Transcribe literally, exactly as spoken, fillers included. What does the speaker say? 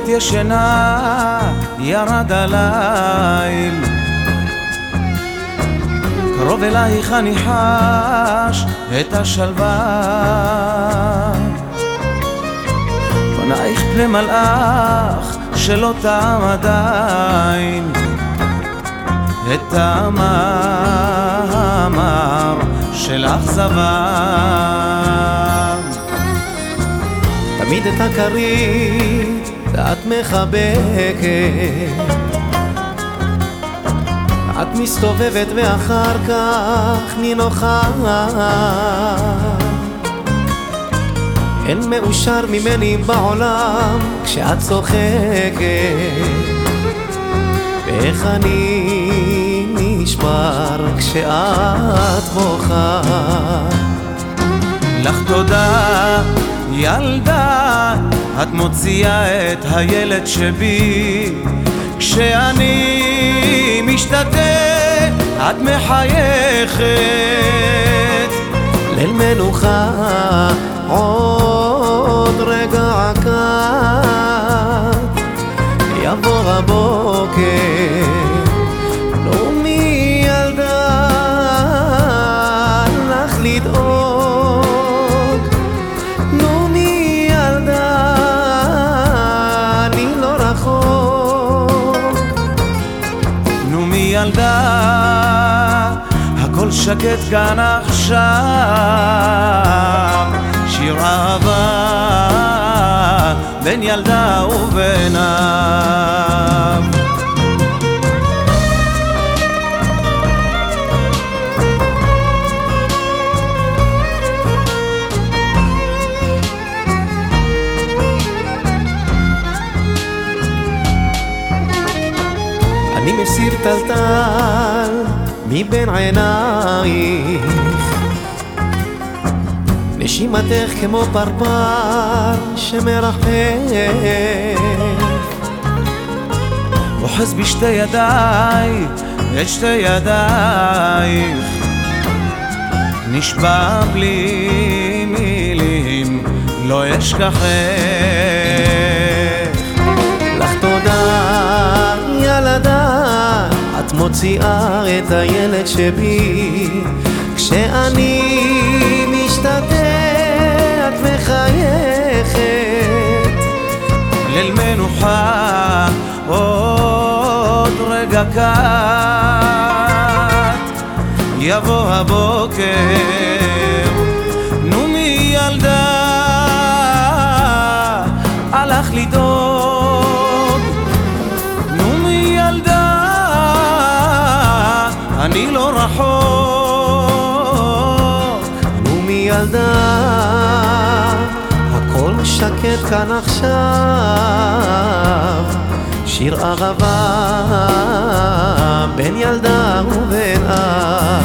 את ישנה, ירד הליל, קרוב אלייך אני חש את השלווה, פנייך פני מלאך שלא טעם עדיין את המאמר של אכזבה. תמיד את הכרית ואת מחבקת, את מסתובבת ואחר כך נינוחת, אין מאושר ממני בעולם כשאת צוחקת, ואיך אני נשמר כשאת בוכה. לך תודה ילדה, את מוציאה את הילד שבי, כשאני משתתה את מחייכת. ליל מנוחה עוד רגע קט, יבוא הבוקר נעמי ילדה לך לדאוג, נעמי ילדה אני לא רחוק, נעמי ילדה הכל שקט כאן עכשיו, שיר אהבה בין ילדה ובין אב. אני מסיר טלטל מבין עינייך, נשימתך כמו פרפר שמרחף, אוחז בשתי ידיי את שתי ידייך, נשבע בלי מילים לא אשכחך. לך תודה ילדה, את מוציאה את הילד שבי, כשאני משתתה את מחייכת. ליל מנוחה עוד רגע קט, יבוא הבוקר נעמי ילדה הלך לדאוג, נעמי ילדה אני לא רחוק, נעמי ילדה הכל שקט כאן עכשיו, שיר אהבה בין ילדה ובין אב.